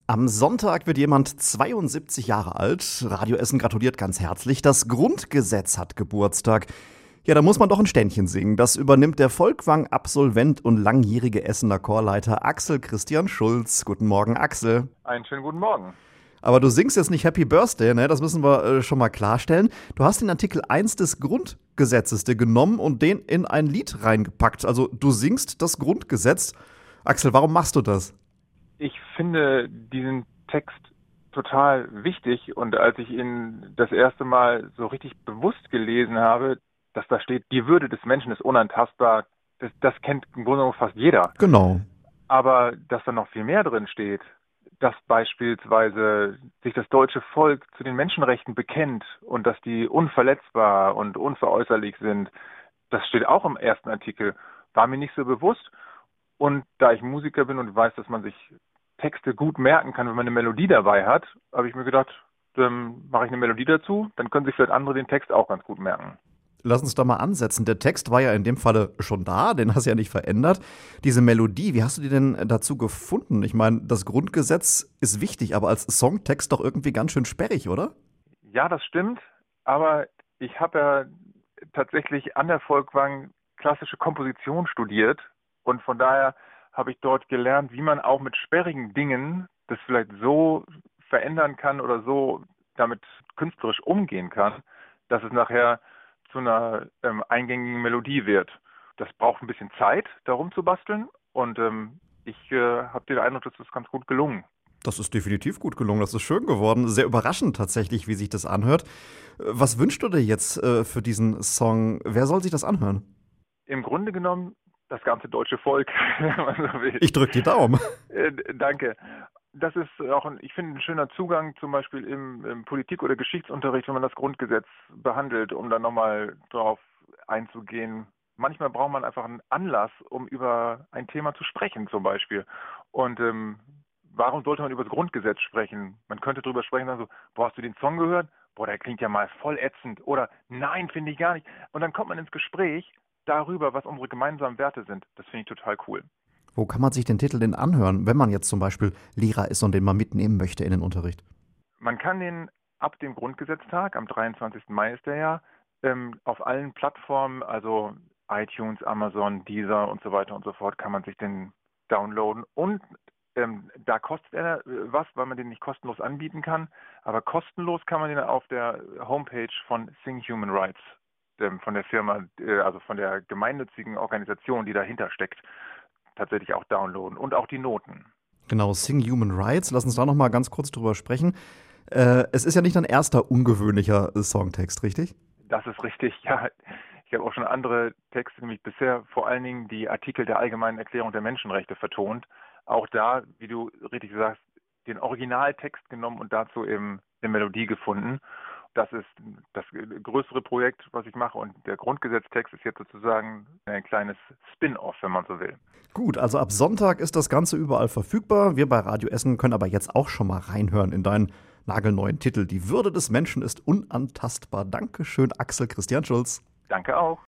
Am Sonntag wird jemand 72 Jahre alt. Radio Essen gratuliert ganz herzlich. Das Grundgesetz hat Geburtstag. Ja, da muss man doch ein Ständchen singen. Das übernimmt der Folkwang-Absolvent und langjährige Essener Chorleiter Axel Christian Schulz. Guten Morgen, Axel. Einen schönen guten Morgen. Aber du singst jetzt nicht Happy Birthday, ne? Das müssen wir schon mal klarstellen. Du hast den Artikel 1 des Grundgesetzes dir genommen und den in ein Lied reingepackt. Also du singst das Grundgesetz. Axel, warum machst du das? Ich finde diesen Text total wichtig und als ich ihn das erste Mal so richtig bewusst gelesen habe, dass da steht, die Würde des Menschen ist unantastbar, das kennt im Grunde genommen fast jeder. Genau. Aber dass da noch viel mehr drin steht, dass beispielsweise sich das deutsche Volk zu den Menschenrechten bekennt und dass die unverletzbar und unveräußerlich sind, das steht auch im ersten Artikel, war mir nicht so bewusst. Und da ich Musiker bin und weiß, dass man sich Texte gut merken kann, wenn man eine Melodie dabei hat, habe ich mir gedacht, dann mache ich eine Melodie dazu, dann können sich vielleicht andere den Text auch ganz gut merken. Lass uns da mal ansetzen. Der Text war ja in dem Falle schon da, den hast du ja nicht verändert. Diese Melodie, wie hast du die denn dazu gefunden? Ich meine, das Grundgesetz ist wichtig, aber als Songtext doch irgendwie ganz schön sperrig, oder? Ja, das stimmt, aber ich habe ja tatsächlich an der Folkwang klassische Komposition studiert und von daher habe ich dort gelernt, wie man auch mit sperrigen Dingen das vielleicht so verändern kann oder so damit künstlerisch umgehen kann, dass es nachher zu einer eingängigen Melodie wird. Das braucht ein bisschen Zeit, darum zu basteln und ich habe den Eindruck, dass das ganz gut gelungen. Das ist definitiv gut gelungen, das ist schön geworden. Sehr überraschend tatsächlich, wie sich das anhört. Was wünschst du dir jetzt für diesen Song? Wer soll sich das anhören? Im Grunde genommen das ganze deutsche Volk, wenn man so will. Ich drück die Daumen. Danke. Das ist auch, ich finde, ein schöner Zugang zum Beispiel im Politik- oder Geschichtsunterricht, wenn man das Grundgesetz behandelt, um dann nochmal drauf einzugehen. Manchmal braucht man einfach einen Anlass, um über ein Thema zu sprechen zum Beispiel. Und warum sollte man über das Grundgesetz sprechen? Man könnte darüber sprechen, also, boah, hast du den Song gehört? Boah, der klingt ja mal voll ätzend. Oder nein, finde ich gar nicht. Und dann kommt man ins Gespräch darüber, was unsere gemeinsamen Werte sind. Das finde ich total cool. Wo kann man sich den Titel denn anhören, wenn man jetzt zum Beispiel Lehrer ist und den mal mitnehmen möchte in den Unterricht? Man kann den ab dem Grundgesetztag, am 23. Mai ist der ja, auf allen Plattformen, also iTunes, Amazon, Deezer und so weiter und so fort, kann man sich den downloaden. Und da kostet er was, weil man den nicht kostenlos anbieten kann. Aber kostenlos kann man den auf der Homepage von Sing Human Rights, von der Firma, also von der gemeinnützigen Organisation, die dahinter steckt, tatsächlich auch downloaden und auch die Noten. Genau, Sing Human Rights. Lass uns da noch mal ganz kurz drüber sprechen. Es ist ja nicht dein erster ungewöhnlicher Songtext, richtig? Das ist richtig, ja. Ich habe auch schon andere Texte, nämlich bisher vor allen Dingen die Artikel der Allgemeinen Erklärung der Menschenrechte vertont. Auch da, wie du richtig sagst, den Originaltext genommen und dazu eben eine Melodie gefunden. Das ist das größere Projekt, was ich mache. Und der Grundgesetztext ist jetzt sozusagen ein kleines Spin-off, wenn man so will. Gut, also ab Sonntag ist das Ganze überall verfügbar. Wir bei Radio Essen können aber jetzt auch schon mal reinhören in deinen nagelneuen Titel. Die Würde des Menschen ist unantastbar. Dankeschön, Axel Christian Schulz. Danke auch.